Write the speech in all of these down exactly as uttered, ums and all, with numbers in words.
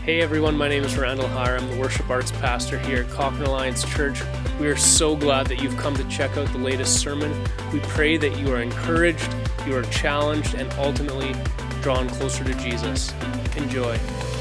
Hey everyone, my name is Randall Hire. I'm the worship arts pastor here at Cochrane Alliance Church. We are so glad that you've come to check out the latest sermon. We pray that you are encouraged, you are challenged, and ultimately drawn closer to Jesus. Enjoy.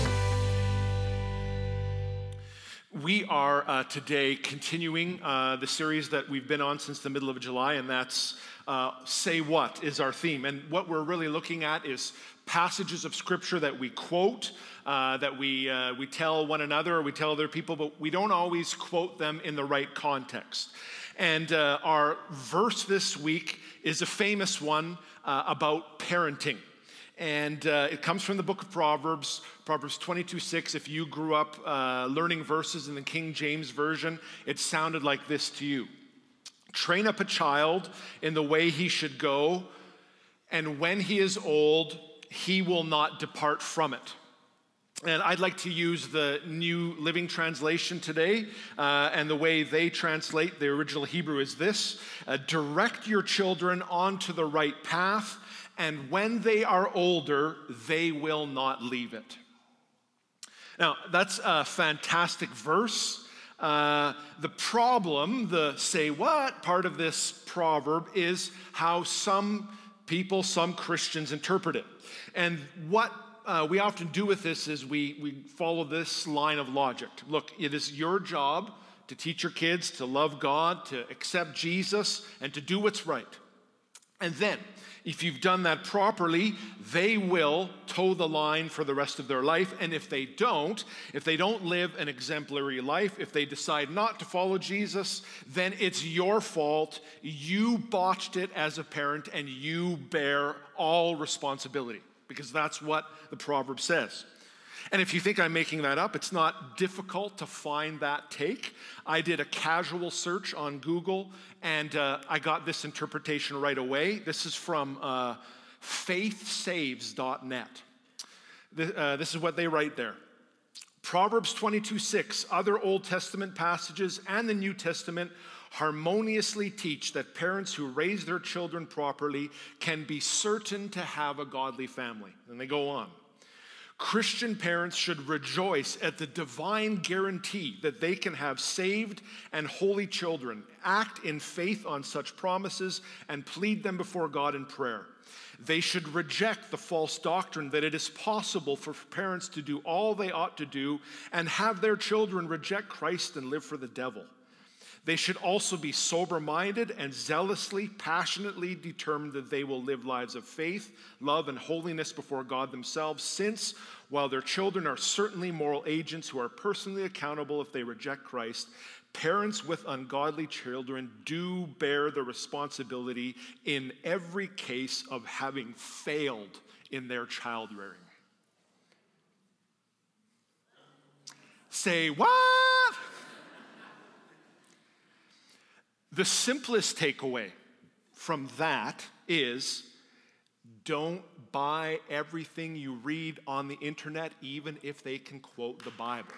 We are uh, today continuing uh, the series that we've been on since the middle of July, and that's uh, Say What is our theme. And what we're really looking at is passages of Scripture that we quote, uh, that we uh, we tell one another or we tell other people, but we don't always quote them in the right context. And uh, our verse this week is a famous one uh, about parenting. And uh, it comes from the book of Proverbs, Proverbs twenty-two six. If you grew up uh, learning verses in the King James Version, it sounded like this to you. Train up a child in the way he should go, and when he is old, he will not depart from it. And I'd like to use the New Living Translation today, uh, and the way they translate the original Hebrew is this: uh, direct your children onto the right path, and when they are older, they will not leave it. Now, that's a fantastic verse. Uh, the problem, the say what part of this proverb, is how some people, some Christians interpret it. And what uh, we often do with this is we, we follow this line of logic. Look, it is your job to teach your kids to love God, to accept Jesus, and to do what's right. And then, if you've done that properly, they will toe the line for the rest of their life. And if they don't, if they don't live an exemplary life, if they decide not to follow Jesus, then it's your fault. You botched it as a parent, and you bear all responsibility, because that's what the proverb says. And if you think I'm making that up, it's not difficult to find that take. I did a casual search on Google, and uh, I got this interpretation right away. This is from uh, faith saves dot net. This, uh, this is what they write there. Proverbs twenty-two six, other Old Testament passages, and the New Testament harmoniously teach that parents who raise their children properly can be certain to have a godly family. And they go on. Christian parents should rejoice at the divine guarantee that they can have saved and holy children, act in faith on such promises, and plead them before God in prayer. They should reject the false doctrine that it is possible for parents to do all they ought to do and have their children reject Christ and live for the devil. They should also be sober-minded and zealously, passionately determined that they will live lives of faith, love, and holiness before God themselves, since, while their children are certainly moral agents who are personally accountable if they reject Christ, parents with ungodly children do bear the responsibility in every case of having failed in their child rearing. Say what? The simplest takeaway from that is, don't buy everything you read on the internet, even if they can quote the Bible.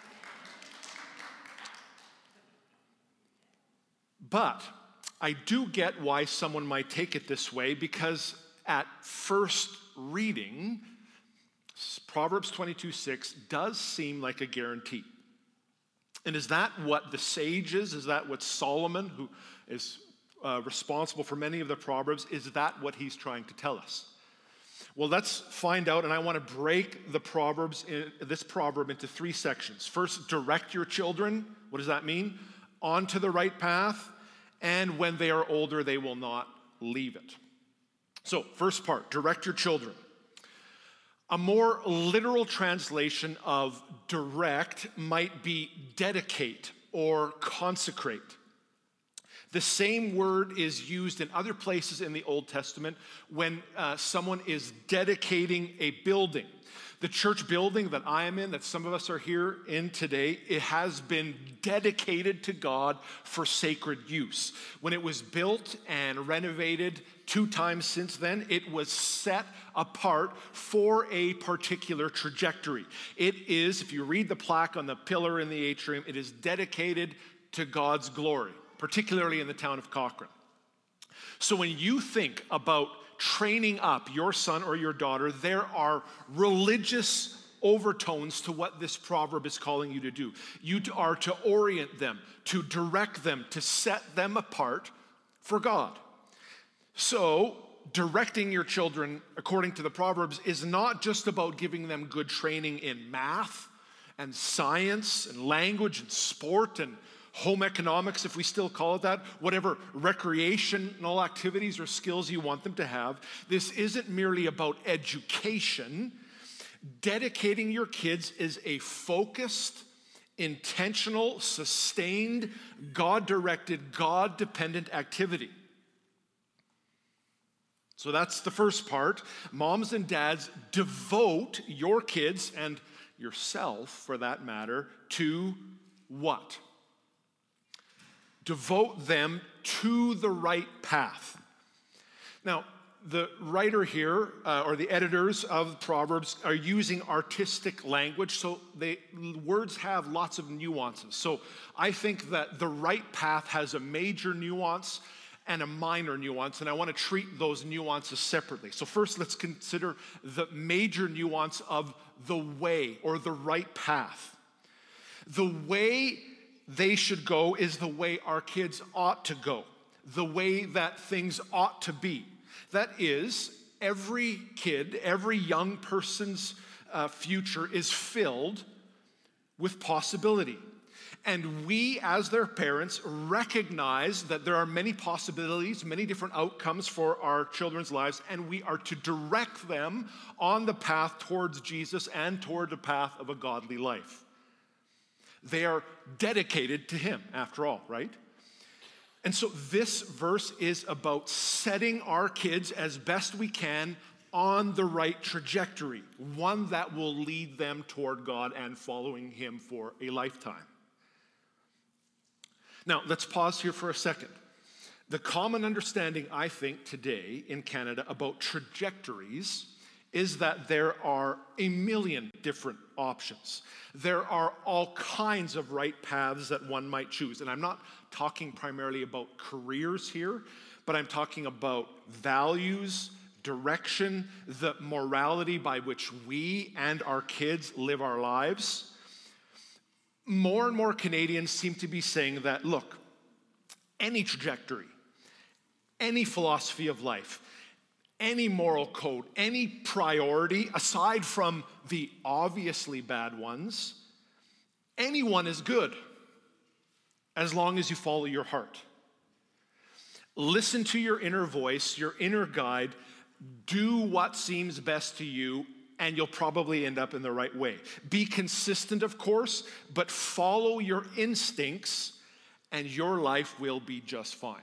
But I do get why someone might take it this way, because at first reading, Proverbs twenty-two six does seem like a guarantee. And is that what the sages, is that what Solomon, who is uh, responsible for many of the Proverbs, is that what he's trying to tell us? Well, let's find out, and I want to break the Proverbs, in, this proverb into three sections. First, direct your children. What does that mean? Onto the right path, and when they are older, they will not leave it. So, first part, direct your children. A more literal translation of direct might be dedicate or consecrate. The same word is used in other places in the Old Testament when uh, someone is dedicating a building. The church building that I am in, that some of us are here in today, it has been dedicated to God for sacred use. When it was built and renovated two times since then, it was set apart for a particular trajectory. It is, if you read the plaque on the pillar in the atrium, it is dedicated to God's glory, particularly in the town of Cochrane. So when you think about training up your son or your daughter, there are religious overtones to what this proverb is calling you to do. You are to orient them, to direct them, to set them apart for God. So, directing your children according to the Proverbs is not just about giving them good training in math and science and language and sport and home economics, if we still call it that, whatever recreational activities or skills you want them to have. This isn't merely about education. Dedicating your kids is a focused, intentional, sustained, God-directed, God-dependent activity. So that's the first part. Moms and dads, devote your kids and yourself, for that matter, to what? Devote them to the right path. Now, the writer here, uh, or the editors of Proverbs, are using artistic language, so they, words have lots of nuances. So I think that the right path has a major nuance and a minor nuance, and I want to treat those nuances separately. So first, let's consider the major nuance of the way, or the right path. The way they should go is the way our kids ought to go, the way that things ought to be. That is, every kid, every young person's uh, future is filled with possibility. And we, as their parents, recognize that there are many possibilities, many different outcomes for our children's lives, and we are to direct them on the path towards Jesus and toward the path of a godly life. They are dedicated to Him, after all, right? And so this verse is about setting our kids as best we can on the right trajectory, one that will lead them toward God and following Him for a lifetime. Now, let's pause here for a second. The common understanding, I think, today in Canada about trajectories is that there are a million different options. There are all kinds of right paths that one might choose. And I'm not talking primarily about careers here, but I'm talking about values, direction, the morality by which we and our kids live our lives. More and more Canadians seem to be saying that, look, any trajectory, any philosophy of life, any moral code, any priority, aside from the obviously bad ones, anyone is good as long as you follow your heart. Listen to your inner voice, your inner guide, do what seems best to you, and you'll probably end up in the right way. Be consistent, of course, but follow your instincts, and your life will be just fine.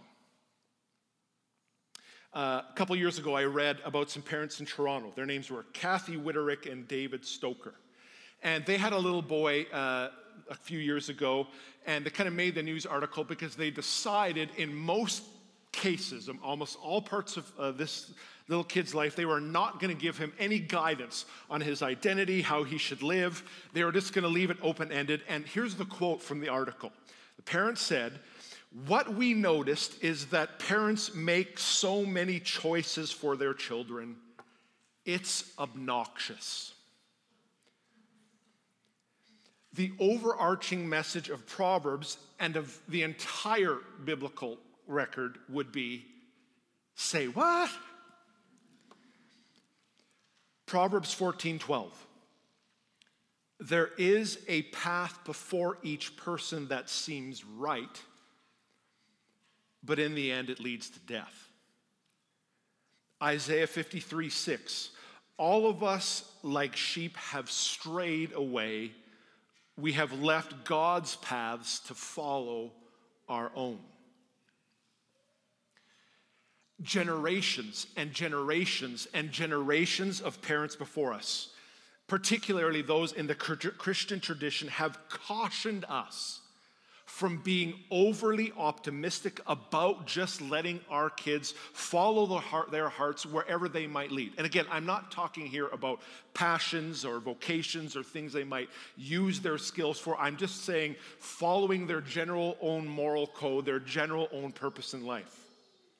Uh, a couple years ago, I read about some parents in Toronto. Their names were Kathy Witterick and David Stoker. And they had a little boy uh, a few years ago, and they kind of made the news article because they decided in most cases, in almost all parts of uh, this little kid's life, they were not going to give him any guidance on his identity, how he should live. They were just going to leave it open-ended. And here's the quote from the article. The parents said, "What we noticed is that parents make so many choices for their children. It's obnoxious." The overarching message of Proverbs and of the entire biblical record would be, say what? Proverbs fourteen twelve. There is a path before each person that seems right, but in the end it leads to death. Isaiah fifty-three six. All of us like sheep have strayed away. We have left God's paths to follow our own. Generations and generations and generations of parents before us, particularly those in the Christian tradition, have cautioned us from being overly optimistic about just letting our kids follow the heart, their hearts wherever they might lead. And again, I'm not talking here about passions or vocations or things they might use their skills for. I'm just saying following their general own moral code, their general own purpose in life.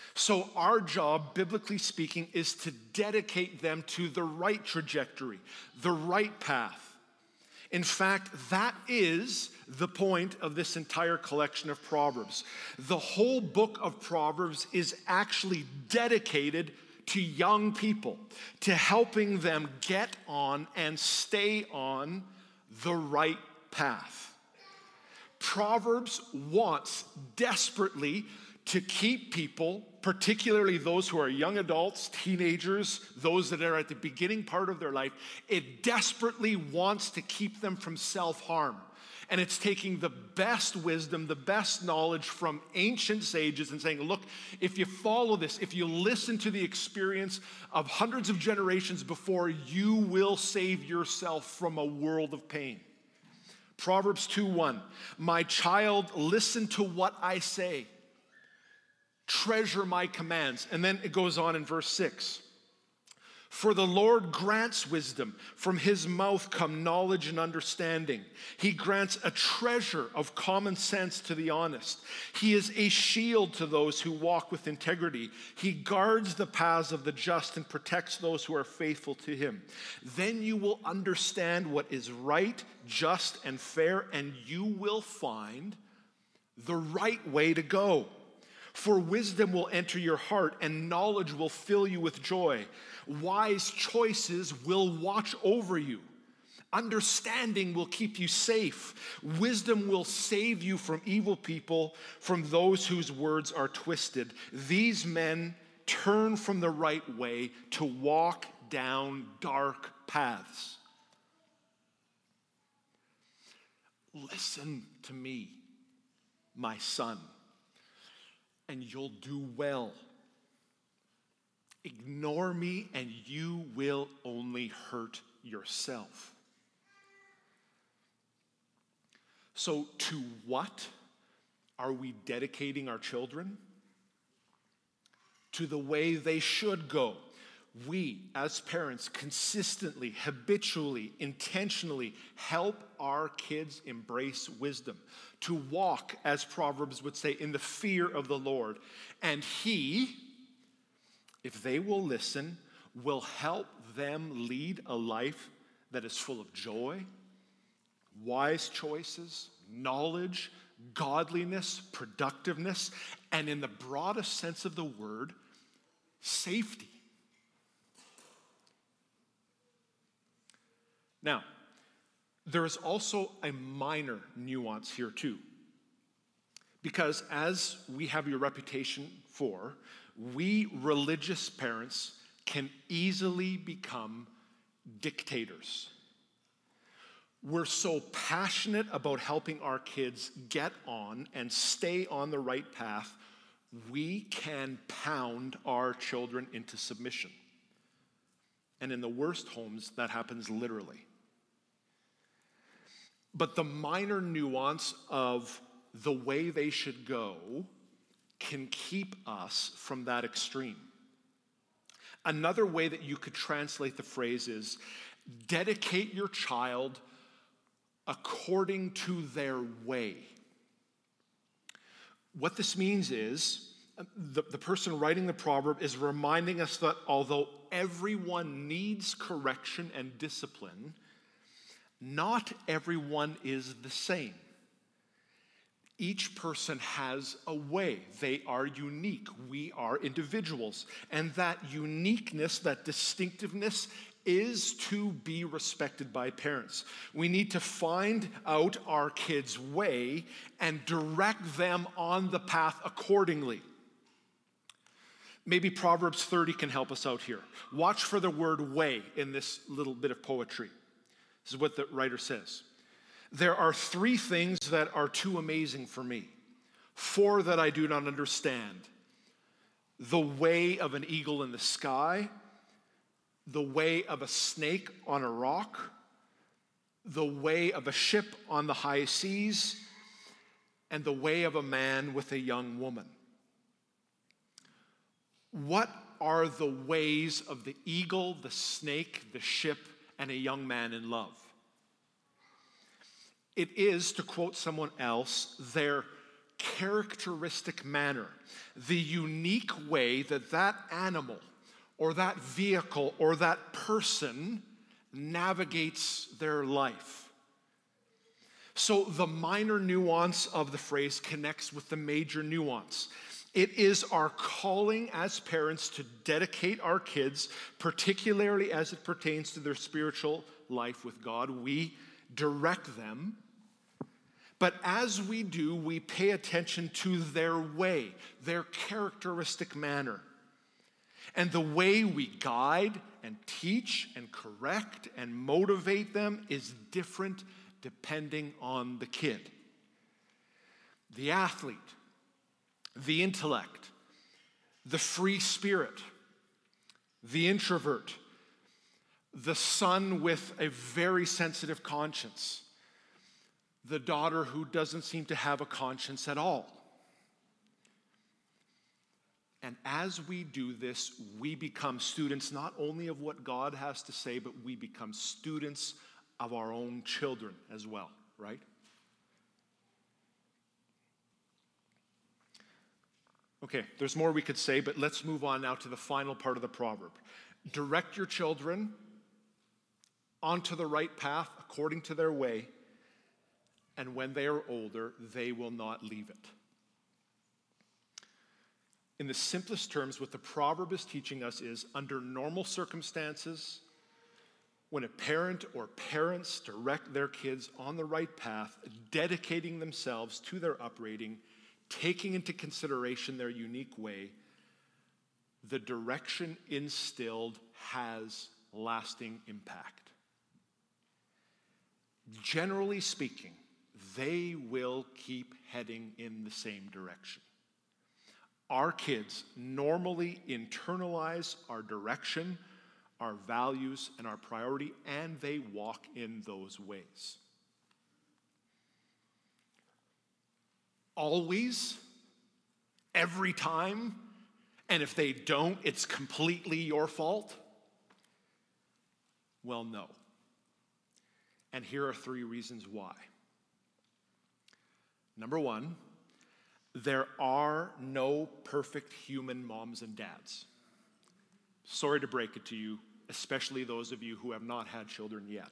So our job, biblically speaking, is to dedicate them to the right trajectory, the right path. In fact, that is the point of this entire collection of Proverbs. The whole book of Proverbs is actually dedicated to young people, to helping them get on and stay on the right path. Proverbs wants desperately to keep people, particularly those who are young adults, teenagers, those that are at the beginning part of their life, it desperately wants to keep them from self-harm. And it's taking the best wisdom, the best knowledge from ancient sages and saying, look, if you follow this, if you listen to the experience of hundreds of generations before, you will save yourself from a world of pain. Proverbs two one, my child, listen to what I say. Treasure my commands. And then it goes on in verse six. For the Lord grants wisdom. From his mouth come knowledge and understanding. He grants a treasure of common sense to the honest. He is a shield to those who walk with integrity. He guards the paths of the just and protects those who are faithful to him. Then you will understand what is right, just, and fair, and you will find the right way to go. For wisdom will enter your heart, and knowledge will fill you with joy. Wise choices will watch over you. Understanding will keep you safe. Wisdom will save you from evil people, from those whose words are twisted. These men turn from the right way to walk down dark paths. Listen to me, my son, and you'll do well. Ignore me and you will only hurt yourself. So to what are we dedicating our children? To the way they should go. We, as parents, consistently, habitually, intentionally help our kids embrace wisdom, to walk, as Proverbs would say, in the fear of the Lord. And he, if they will listen, will help them lead a life that is full of joy, wise choices, knowledge, godliness, productiveness, and in the broadest sense of the word, safety. Now, there is also a minor nuance here too. Because as we have your reputation for, we religious parents can easily become dictators. We're so passionate about helping our kids get on and stay on the right path, we can pound our children into submission. And in the worst homes, that happens literally. But the minor nuance of the way they should go can keep us from that extreme. Another way that you could translate the phrase is, dedicate your child according to their way. What this means is, the, the person writing the proverb is reminding us that although everyone needs correction and discipline, not everyone is the same. Each person has a way. They are unique. We are individuals. And that uniqueness, that distinctiveness, is to be respected by parents. We need to find out our kids' way and direct them on the path accordingly. Maybe Proverbs thirty can help us out here. Watch for the word way in this little bit of poetry. This is what the writer says. There are three things that are too amazing for me, four that I do not understand. The way of an eagle in the sky, the way of a snake on a rock, the way of a ship on the high seas, and the way of a man with a young woman. What are the ways of the eagle, the snake, the ship, and a young man in love? It is, to quote someone else, their characteristic manner, the unique way that that animal or that vehicle or that person navigates their life. So the minor nuance of the phrase connects with the major nuance. It is our calling as parents to dedicate our kids, particularly as it pertains to their spiritual life with God. We direct them. But as we do, we pay attention to their way, their characteristic manner. And the way we guide and teach and correct and motivate them is different depending on the kid. The athlete, the intellect, the free spirit, the introvert, the son with a very sensitive conscience, the daughter who doesn't seem to have a conscience at all. And as we do this, we become students not only of what God has to say, but we become students of our own children as well, right? Okay, there's more we could say, but let's move on now to the final part of the proverb. Direct your children onto the right path according to their way, and when they are older, they will not leave it. In the simplest terms, what the proverb is teaching us is, under normal circumstances, when a parent or parents direct their kids on the right path, dedicating themselves to their upbringing, taking into consideration their unique way, the direction instilled has lasting impact. Generally speaking, they will keep heading in the same direction. Our kids normally internalize our direction, our values, and our priority, and they walk in those ways. Always, every time, and if they don't, it's completely your fault? Well, no. And here are three reasons why. Number one, there are no perfect human moms and dads. Sorry to break it to you, especially those of you who have not had children yet.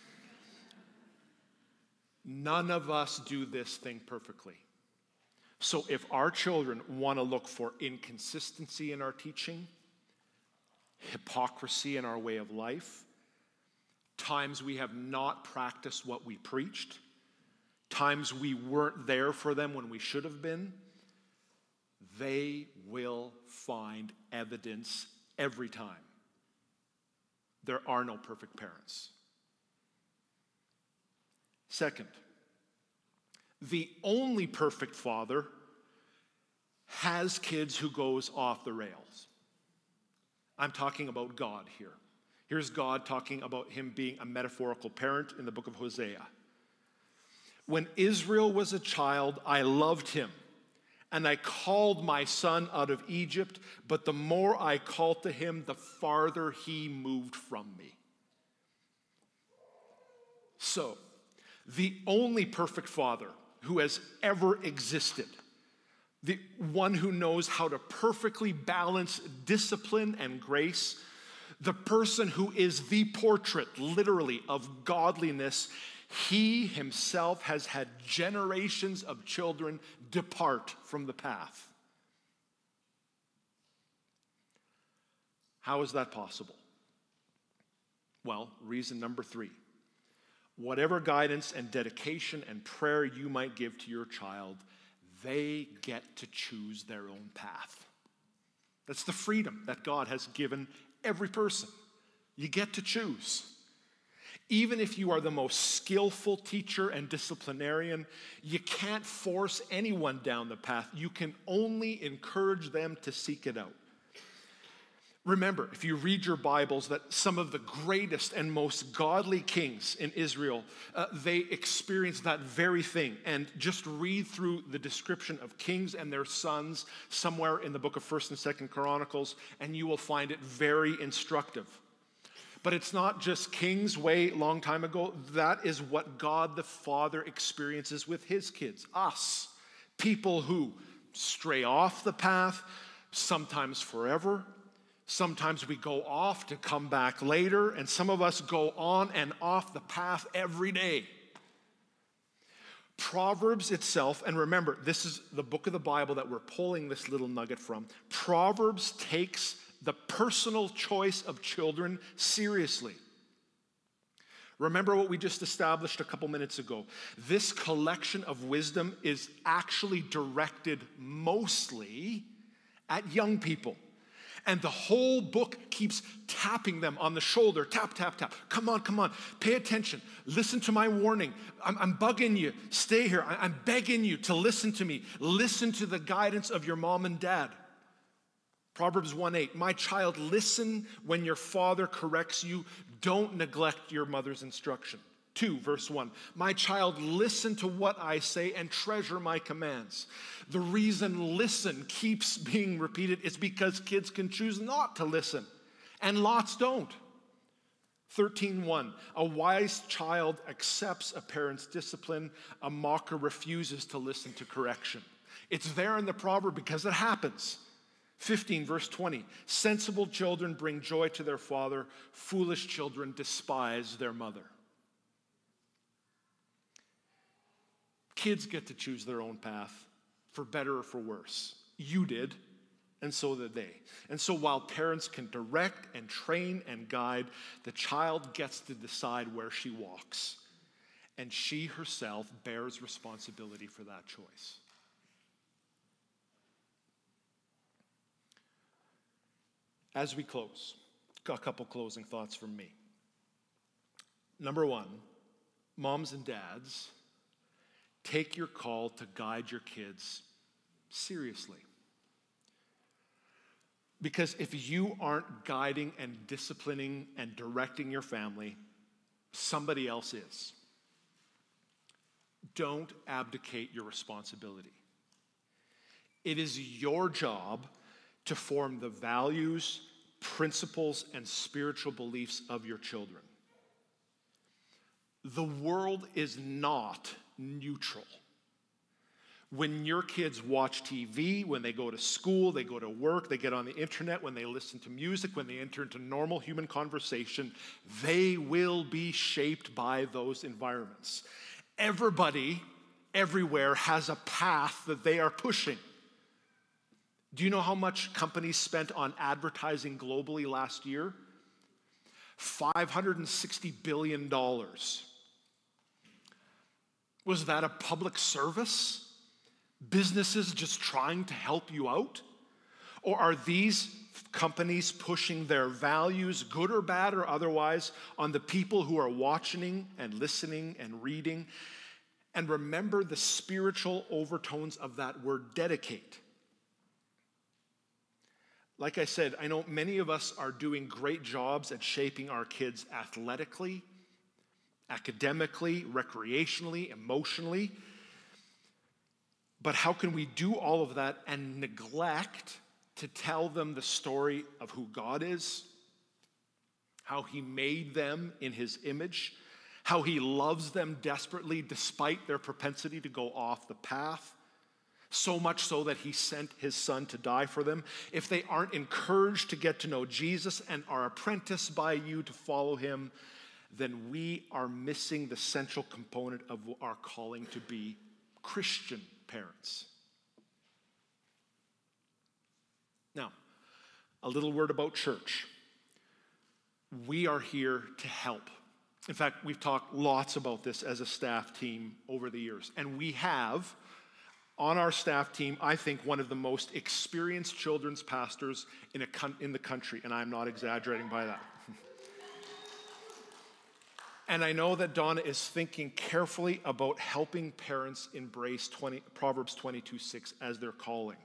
None of us do this thing perfectly. So if our children want to look for inconsistency in our teaching, hypocrisy in our way of life, times we have not practiced what we preached, times we weren't there for them when we should have been, they will find evidence every time. There are no perfect parents. Second, the only perfect father has kids who goes off the rails. I'm talking about God here. Here's God talking about him being a metaphorical parent in the book of Hosea. When Israel was a child, I loved him, and I called my son out of Egypt, but the more I called to him, the farther he moved from me. So, the only perfect father who has ever existed, the one who knows how to perfectly balance discipline and grace, the person who is the portrait, literally, of godliness, he himself has had generations of children depart from the path. How is that possible? Well, reason number three. Whatever guidance and dedication and prayer you might give to your child, they get to choose their own path. That's the freedom that God has given every person. You get to choose. Even if you are the most skillful teacher and disciplinarian, you can't force anyone down the path. You can only encourage them to seek it out. Remember, if you read your Bibles, that some of the greatest and most godly kings in Israel, uh, they experienced that very thing. And just read through the description of kings and their sons somewhere in the book of First and Second Chronicles, and you will find it very instructive. But it's not just kings way long time ago. That is what God the Father experiences with his kids, us. People who stray off the path, sometimes forever. Sometimes we go off to come back later, and some of us go on and off the path every day. Proverbs itself, and remember, this is the book of the Bible that we're pulling this little nugget from. Proverbs takes the personal choice of children seriously. Remember what we just established a couple minutes ago. This collection of wisdom is actually directed mostly at young people. And the whole book keeps tapping them on the shoulder. Tap, tap, tap. Come on, come on. Pay attention. Listen to my warning. I'm, I'm bugging you. Stay here. I, I'm begging you to listen to me. Listen to the guidance of your mom and dad. Proverbs one eight, my child, listen when your father corrects you. Don't neglect your mother's instruction. two, verse one, my child, listen to what I say and treasure my commands. The reason listen keeps being repeated is because kids can choose not to listen, and lots don't. thirteen one, a wise child accepts a parent's discipline. A mocker refuses to listen to correction. It's there in the proverb because it happens. fifteen, verse twenty, sensible children bring joy to their father. Foolish children despise their mother. Kids get to choose their own path, for better or for worse. You did, and so did they. And so while parents can direct and train and guide, the child gets to decide where she walks. And she herself bears responsibility for that choice. As we close, a couple closing thoughts from me. Number one, moms and dads, take your call to guide your kids seriously. Because if you aren't guiding and disciplining and directing your family, somebody else is. Don't abdicate your responsibility. It is your job to form the values, principles, and spiritual beliefs of your children. The world is not neutral. When your kids watch T V, when they go to school, they go to work, they get on the internet, when they listen to music, when they enter into normal human conversation, they will be shaped by those environments. Everybody, everywhere, has a path that they are pushing. Do you know how much companies spent on advertising globally last year? five hundred sixty billion dollars. Was that a public service? Businesses just trying to help you out? Or are these companies pushing their values, good or bad or otherwise, on the people who are watching and listening and reading? And remember the spiritual overtones of that word dedicate. Like I said, I know many of us are doing great jobs at shaping our kids athletically, academically, recreationally, emotionally. But how can we do all of that and neglect to tell them the story of who God is, how He made them in His image, how He loves them desperately despite their propensity to go off the path, so much so that He sent His Son to die for them? If they aren't encouraged to get to know Jesus and are apprenticed by you to follow Him, then we are missing the central component of our calling to be Christian parents. Now, a little word about church. We are here to help. In fact, we've talked lots about this as a staff team over the years. And we have, on our staff team, I think one of the most experienced children's pastors in, a con- in the country. And I'm not exaggerating by that. And I know that Donna is thinking carefully about helping parents embrace twenty, Proverbs twenty-two six as their calling.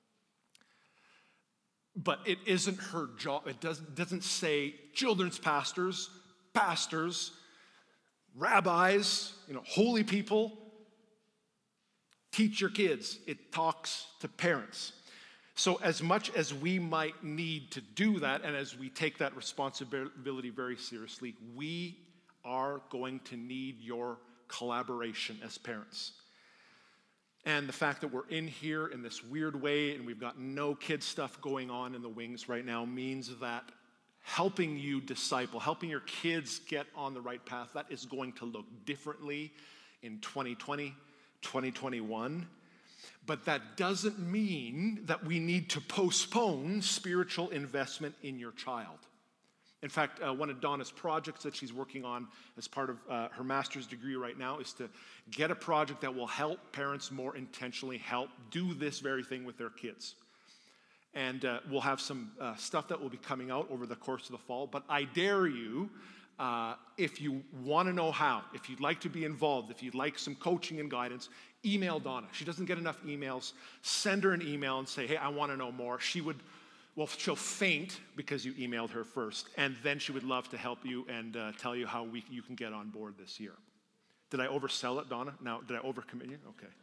But it isn't her job. It doesn't, doesn't say children's pastors, pastors, rabbis, you know, holy people, teach your kids. It talks to parents. So as much as we might need to do that, and as we take that responsibility very seriously, we are going to need your collaboration as parents. And the fact that we're in here in this weird way and we've got no kid stuff going on in the wings right now means that helping you disciple, helping your kids get on the right path, that is going to look differently in twenty twenty, twenty twenty-one. But that doesn't mean that we need to postpone spiritual investment in your child. In fact, uh, one of Donna's projects that she's working on as part of uh, her master's degree right now is to get a project that will help parents more intentionally help do this very thing with their kids. And uh, we'll have some uh, stuff that will be coming out over the course of the fall. But I dare you, uh, if you want to know how, if you'd like to be involved, if you'd like some coaching and guidance, email Donna. She doesn't get enough emails. Send her an email and say, hey, I want to know more. She would, well, she'll faint because you emailed her first. And then she would love to help you and uh, tell you how we, you can get on board this year. Did I oversell it, Donna? Now, did I overcommit you? Okay.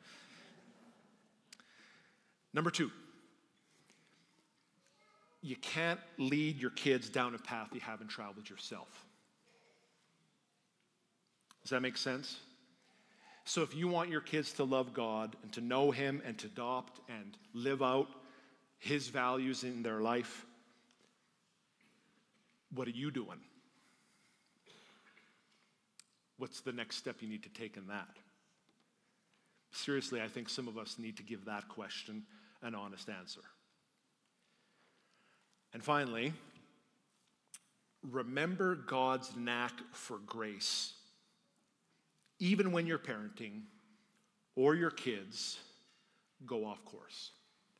Number two. You can't lead your kids down a path you haven't traveled yourself. Does that make sense? So if you want your kids to love God and to know Him and to adopt and live out His values in their life, what are you doing? What's the next step you need to take in that? Seriously, I think some of us need to give that question an honest answer. And finally, remember God's knack for grace. Even when you're parenting or your kids go off course.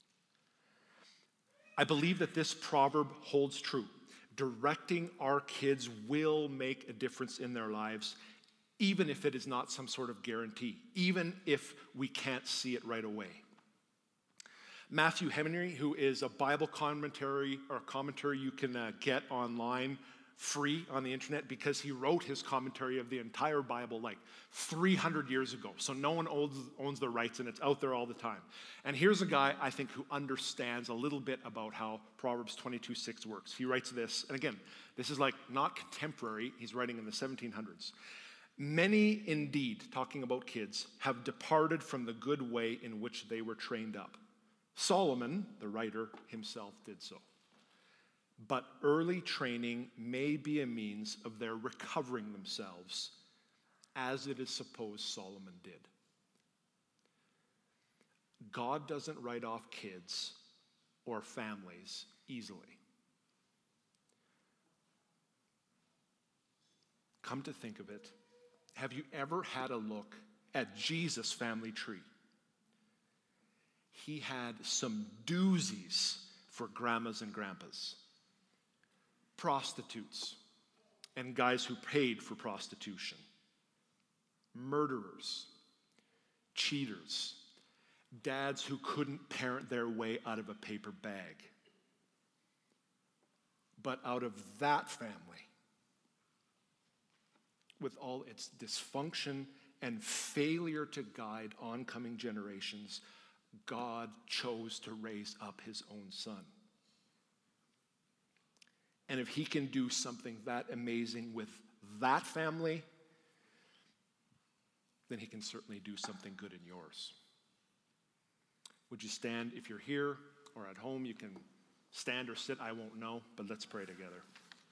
I believe that this proverb holds true. Directing our kids will make a difference in their lives, even if it is not some sort of guarantee, even if we can't see it right away. Matthew Henry, who is a Bible commentary or commentary you can uh, get online free on the internet, because he wrote his commentary of the entire Bible like three hundred years ago. So no one owns, owns the rights, and it's out there all the time. And here's a guy, I think, who understands a little bit about how Proverbs twenty-two six works. He writes this, and again, this is like not contemporary. He's writing in the seventeen hundreds. Many indeed, talking about kids, have departed from the good way in which they were trained up. Solomon, the writer, himself did so. But early training may be a means of their recovering themselves, as it is supposed Solomon did. God doesn't write off kids or families easily. Come to think of it, have you ever had a look at Jesus' family tree? He had some doozies for grandmas and grandpas. Prostitutes and guys who paid for prostitution. Murderers. Cheaters. Dads who couldn't parent their way out of a paper bag. But out of that family, with all its dysfunction and failure to guide oncoming generations, God chose to raise up His own Son. And if He can do something that amazing with that family, then He can certainly do something good in yours. Would you stand? If you're here or at home, you can stand or sit, I won't know, but let's pray together.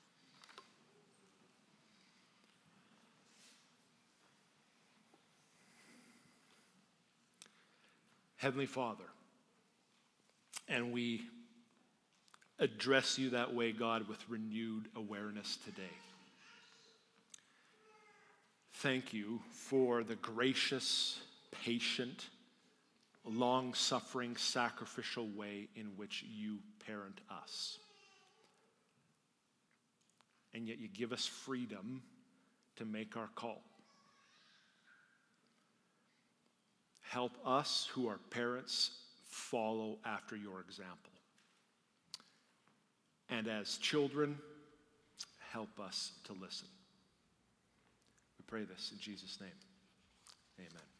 Heavenly Father, and we address you that way, God, with renewed awareness today. Thank you for the gracious, patient, long-suffering, sacrificial way in which you parent us. And yet you give us freedom to make our call. Help us who are parents follow after your example. And as children, help us to listen. We pray this in Jesus' name. Amen.